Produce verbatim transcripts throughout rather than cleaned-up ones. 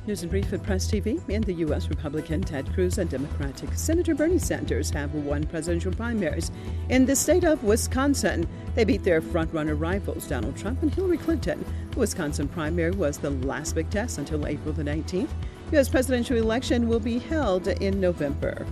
News and Brief at Press T V. In the U S, Republican Ted Cruz and Democratic Senator Bernie Sanders have won presidential primaries in the state of Wisconsin. They beat their front-runner rivals, Donald Trump and Hillary Clinton. The Wisconsin primary was the last big test until April the nineteenth. U S presidential election will be held in November.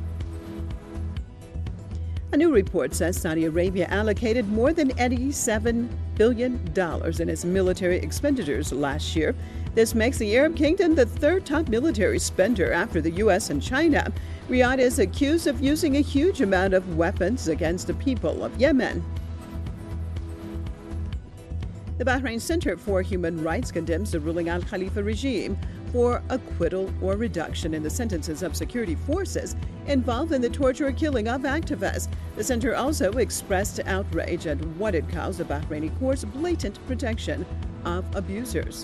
A new report says Saudi Arabia allocated more than eighty-seven billion dollars in its military expenditures last year. This makes the Arab kingdom the third top military spender after the U S and China. Riyadh is accused of using a huge amount of weapons against the people of Yemen. The Bahrain Center for Human Rights condemns the ruling Al Khalifa regime for acquittal or reduction in the sentences of security forces involved in the torture or killing of activists. The center also expressed outrage at what it calls the Bahraini court's blatant protection of abusers.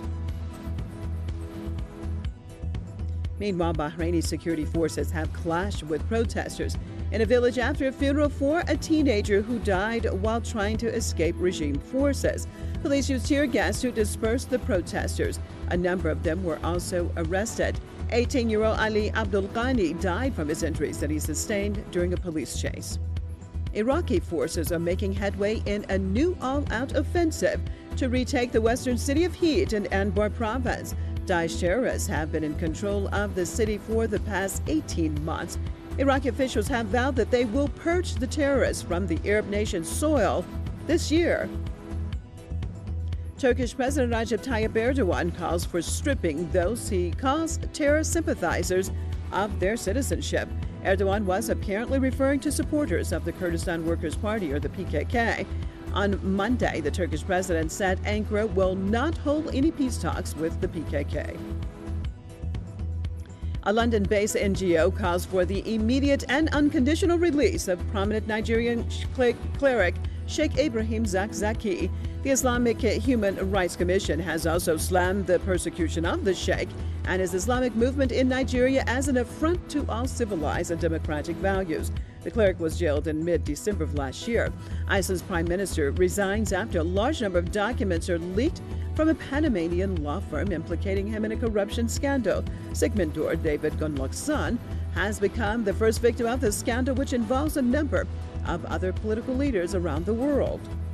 Meanwhile, Bahraini security forces have clashed with protesters in a village after a funeral for a teenager who died while trying to escape regime forces. Police used tear gas to disperse the protesters. A number of them were also arrested. eighteen-year-old Ali Abdul Ghani died from his injuries that he sustained during a police chase. Iraqi forces are making headway in a new all-out offensive to retake the western city of Heat in Anbar province. Daesh terrorists have been in control of the city for the past eighteen months. Iraqi officials have vowed that they will purge the terrorists from the Arab nation's soil this year. Turkish President Recep Tayyip Erdogan calls for stripping those he calls terror sympathizers of their citizenship. Erdogan was apparently referring to supporters of the Kurdistan Workers' Party, or the P K K. On Monday, the Turkish president said Ankara will not hold any peace talks with the P K K. A London-based N G O calls for the immediate and unconditional release of prominent Nigerian cleric Sheikh Ibrahim Zakzaki. The Islamic Human Rights Commission has also slammed the persecution of the sheikh and his Islamic movement in Nigeria as an affront to all civilized and democratic values. The cleric was jailed in mid-December of last year. Iceland's prime minister resigns after a large number of documents are leaked from a Panamanian law firm implicating him in a corruption scandal. Sigmundur David Gunnlaugsson has become the first victim of the scandal, which involves a number of other political leaders around the world.